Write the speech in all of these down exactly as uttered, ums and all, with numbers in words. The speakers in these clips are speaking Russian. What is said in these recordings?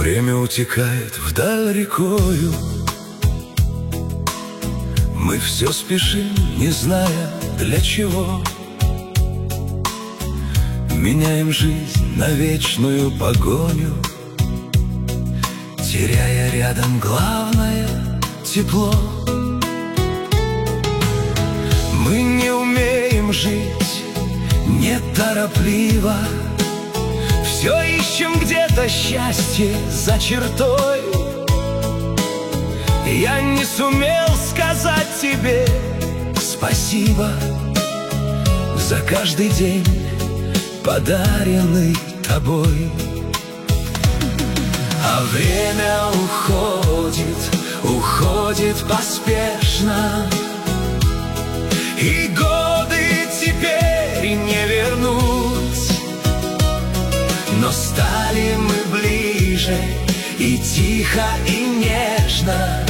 Время утекает вдаль рекою, мы все спешим, не зная для чего. Меняем жизнь на вечную погоню, теряя рядом главное — тепло. Мы не умеем жить неторопливо, все ищем где-то счастье за чертой. Я не сумел сказать тебе спасибо за каждый день, подаренный тобой. А время уходит, уходит поспешно, и годы теперь не вернуть. Но стали мы ближе, и тихо, и нежно,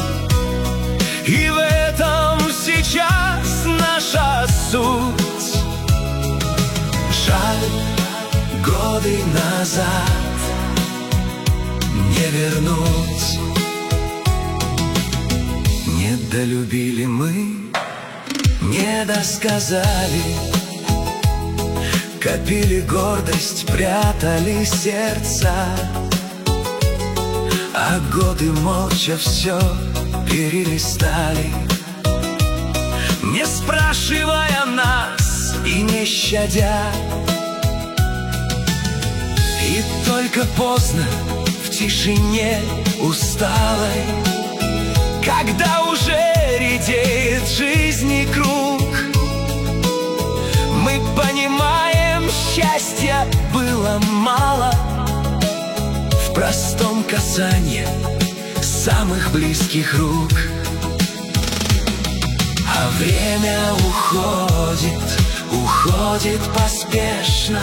и в этом сейчас наша суть. Жаль, годы назад не вернуть. Не долюбили мы, не досказали, копили гордость, прятали сердца, а годы молча все перелистали, не спрашивая нас и не щадя. И только поздно в тишине усталой, когда уже редеет жизни круг, мы понимаем, счастья было мало в простом касании самых близких рук. А время уходит, уходит поспешно,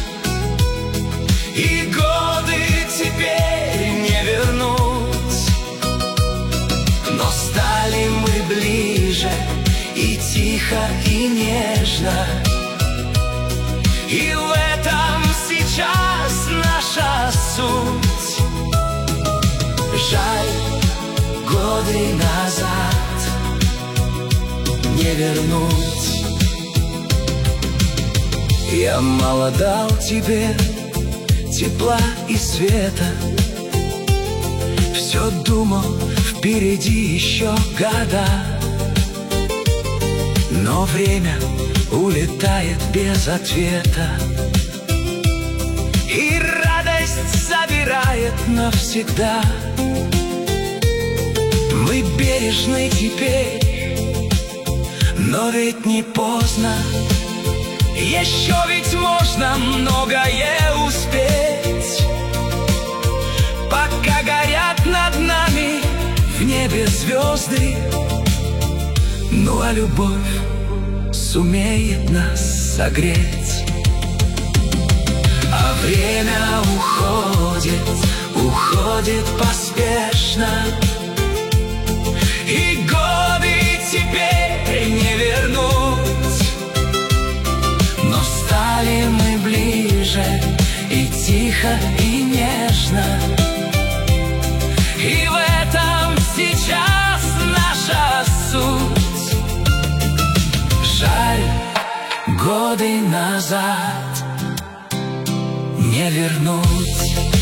и годы теперь не вернуть. Но стали мы ближе, и тихо, и нежно, и в этом сейчас наша суть. Жаль, годы назад не вернуть. Я мало дал тебе тепла и света, все думал, впереди еще года. Но время улетает без ответа, и радость забирает навсегда. Мы бережны теперь, но ведь не поздно, еще ведь можно многое успеть. Пока горят над нами в небе звезды, ну а любовь сумеет нас согреть. А время уходит, уходит поспешно, и годы теперь не вернуть. Но стали мы ближе, и тихо, и нежно, и в этом сейчас наша суть. Жаль, годы назад не вернуть.